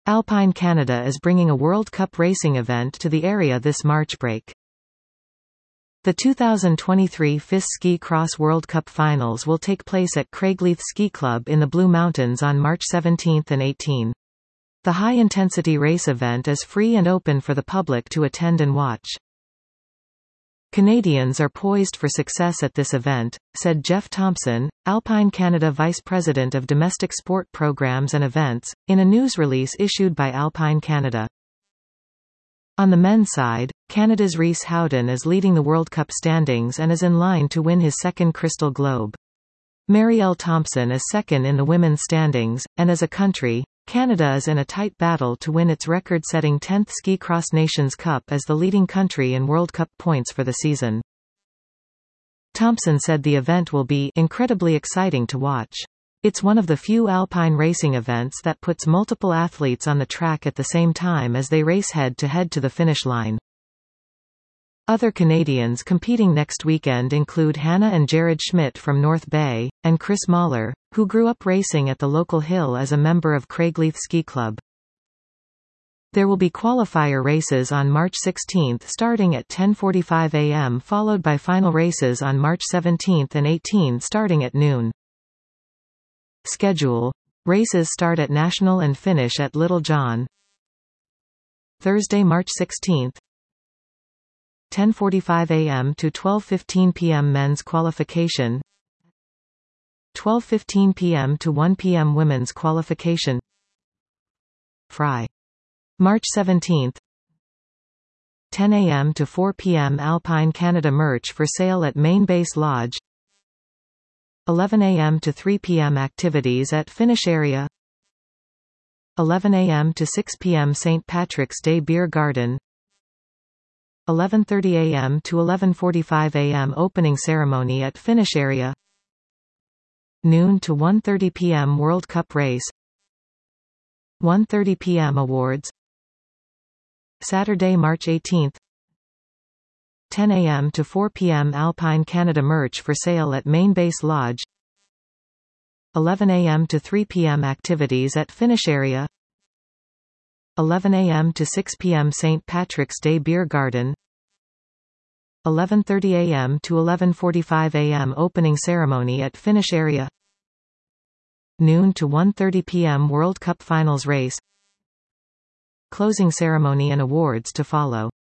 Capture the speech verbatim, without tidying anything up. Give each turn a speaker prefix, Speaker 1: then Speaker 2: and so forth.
Speaker 1: Alpine Canada is bringing a World Cup racing event to the area this March break. The two thousand twenty-three F I S Ski Cross World Cup Finals will take place at Craigleith Ski Club in the Blue Mountains on March seventeenth and eighteenth. The high-intensity race event is free and open for the public to attend and watch. Canadians are poised for success at this event, said Jeff Thompson, Alpine Canada Vice President of Domestic Sport Programs and Events, in a news release issued by Alpine Canada. On the men's side, Canada's Rhys Howden is leading the World Cup standings and is in line to win his second Crystal Globe. Marielle Thompson is second in the women's standings, and as a country, Canada is in a tight battle to win its record-setting tenth Ski Cross Nations Cup as the leading country in World Cup points for the season. Thompson said the event will be incredibly exciting to watch. It's one of the few alpine racing events that puts multiple athletes on the track at the same time as they race head-to-head to the finish line. Other Canadians competing next weekend include Hannah and Jared Schmidt from North Bay, and Chris Mahler, who grew up racing at the local hill as a member of Craigleith Ski Club. There will be qualifier races on March sixteenth starting at ten forty-five a m followed by final races on March seventeenth and eighteenth starting at noon. Schedule. Races start at National and finish at Little John. Thursday, March sixteenth. ten forty-five a m to twelve fifteen p m men's qualification. twelve fifteen p m to one p m women's qualification. Fry. March seventeenth. ten a m to four p m Alpine Canada merch for sale at Main Base Lodge. eleven a m to three p m activities at finish area. eleven a m to six p m Saint Patrick's Day Beer Garden. eleven thirty a m to eleven forty-five a m opening ceremony at finish area. Noon to one thirty p m World Cup race. one thirty p m awards. Saturday, March eighteenth. ten a m to four p m Alpine Canada merch for sale at Main Base Lodge. eleven a m to three p m activities at finish area. eleven a m to six p m Saint Patrick's Day Beer Garden. eleven thirty a m to eleven forty-five a m opening ceremony at finish area. Noon to one thirty p m World Cup Finals race. Closing ceremony and awards to follow.